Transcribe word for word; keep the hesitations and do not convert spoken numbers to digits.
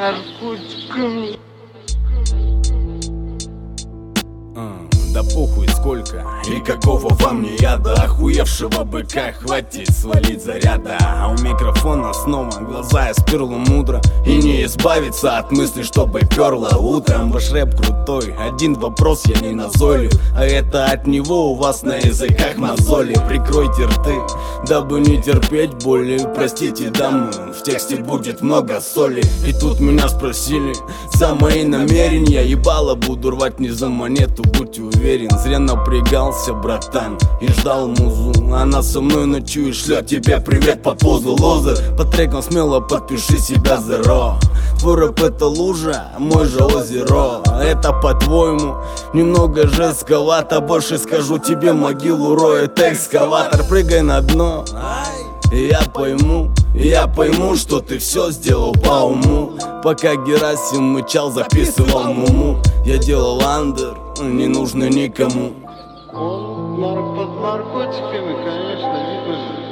наркотиками. Да похуй сколько и какого во мне яда. Охуевшего быка хватит свалить заряда. А у микрофона снова глаза я сперла мудро. И не избавиться от мысли, чтобы перло утром. Ваш рэп крутой, один вопрос я не назолю. А это от него у вас на языках мозоли. Прикройте рты, дабы не терпеть боли. Простите, дамы, в тексте будет много соли. И тут меня спросили за мои намерения. Ебало буду рвать не за монету, будь уверен. Зря напрягался, братан, и ждал музу. Она со мной ночует, шлет тебе привет по позу лозер. По трекам смело подпиши себя зеро. Твой рэп это лужа, мой же озеро. Это по-твоему немного жестковато. Больше скажу тебе, могилу роет экскаватор. Прыгай на дно, и я пойму, я пойму, что ты все сделал по уму. Пока Герасим мычал, записывал муму. Я делал андер, не нужно никому. Он нар- под наркотиками, конечно, видно же.